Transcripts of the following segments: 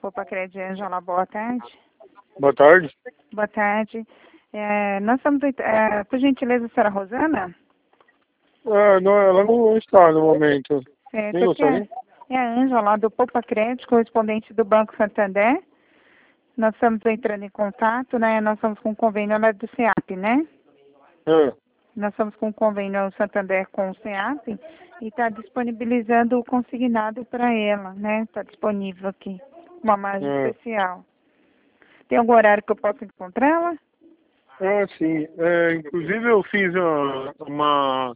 Poupa Crédito, Ângela, boa tarde. Boa tarde. Boa tarde. Nós estamos, por gentileza, a senhora Rosana? Não, ela não está no momento. Certo, Quem gostaria? é a Ângela, do Poupa Crédito, correspondente do Banco Santander. Nós estamos entrando em contato, né? Nós estamos com um convênio lá do SEAP, né? Nós estamos com um convênio Santander com o SEAP e está disponibilizando o consignado para ela, né? Está disponível aqui, uma margem especial. Tem algum horário que eu possa encontrá-la? Sim. Inclusive eu fiz uma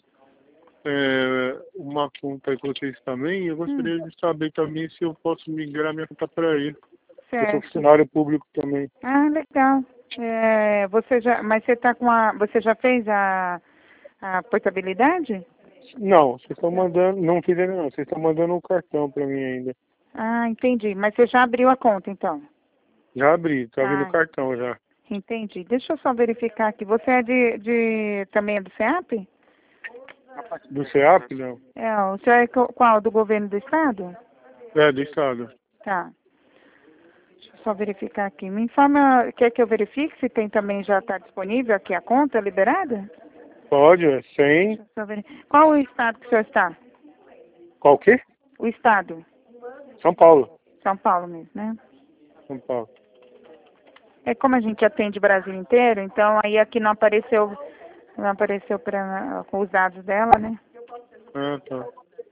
conta com vocês também. Eu gostaria de saber também se eu posso migrar minha conta para ele. Certo. Eu sou funcionário público também. Ah, legal. Mas você já fez a portabilidade? Não, vocês estão mandando, não fizeram não, vocês estão mandando um cartão para mim ainda. Ah, entendi. Mas você já abriu a conta, então? Já abri, tá vindo o cartão já. Entendi. Deixa eu só verificar aqui. Você é também é do SEAP? Do SEAP, não? O senhor é qual? Do governo do estado? Do estado. Tá. Deixa eu só verificar aqui. Me informa, quer que eu verifique se tem também já está disponível aqui a conta liberada? Pode, 100. Qual o estado que o senhor está? Qual quê? O estado. São Paulo. São Paulo mesmo, né? São Paulo. É como a gente atende o Brasil inteiro, então aí aqui não apareceu com os dados dela, né? Tá.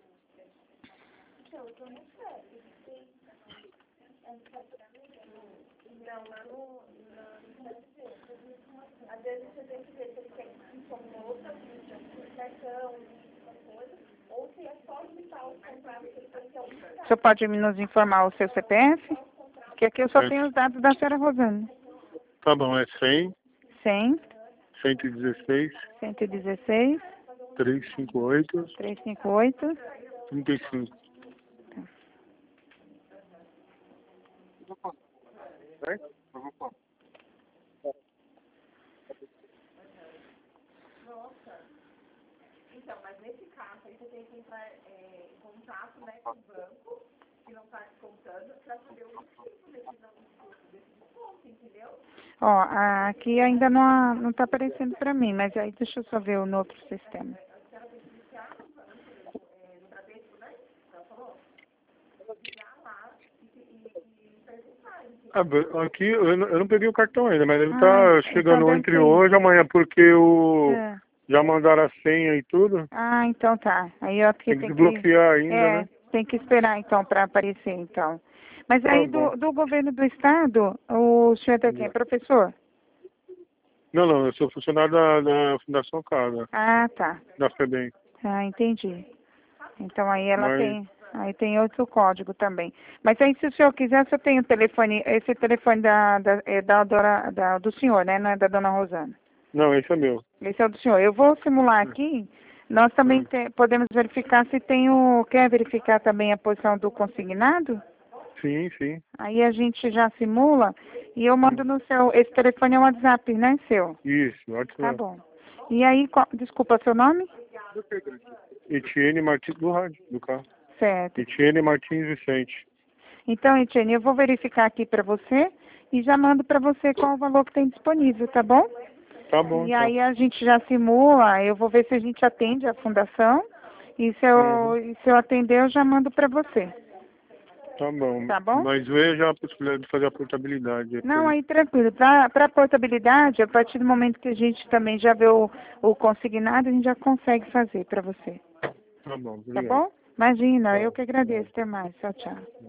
O senhor pode nos informar o seu CPF? Porque aqui eu só tenho os dados da senhora Rosana. Tá bom, 100. 100. 116. 116. 358. 358. 35. Então, mas nesse caso aí você tem que entrar em contato, né, com o banco, que não está descontando, para saber o motivo desse desconto, entendeu? Aqui ainda não está aparecendo para mim, mas aí deixa eu só ver no outro sistema. Aqui eu não peguei o cartão ainda, mas ele tá chegando então entre hoje e amanhã, porque já mandaram a senha e tudo. Então tá. Aí eu tem que desbloquear ainda, né? Tem que esperar então para aparecer então. Mas aí do governo do estado, o senhor é quem? Professor? Não, eu sou funcionário da Fundação Casa. Tá. Da FEBEM. Entendi. Então aí ela tem outro código também. Mas aí se o senhor quiser, o senhor tem o telefone, esse telefone do senhor, né? Não é da dona Rosana. Não, esse é meu. Esse é o do senhor. Eu vou simular aqui. Nós também podemos verificar se tem Quer verificar também a posição do consignado? Sim. Aí a gente já simula e eu mando no seu... Esse telefone é o WhatsApp, né, seu? Isso, WhatsApp. Tá bom. E aí, desculpa, seu nome? Etienne Martins, do rádio, do carro. Certo. Etienne Martins Vicente. Então, Etienne, eu vou verificar aqui para você e já mando para você qual o valor que tem disponível, tá bom? Tá bom. E aí a gente já simula, eu vou ver se a gente atende a fundação e se eu atender eu já mando para você. Tá bom. Tá bom? Mas veja a possibilidade de fazer a portabilidade. Não, aí tranquilo. Para portabilidade, a partir do momento que a gente também já vê o consignado, a gente já consegue fazer para você. Tá bom. Obrigado. Tá bom? Imagina, eu que agradeço. Até mais. Tchau, tchau.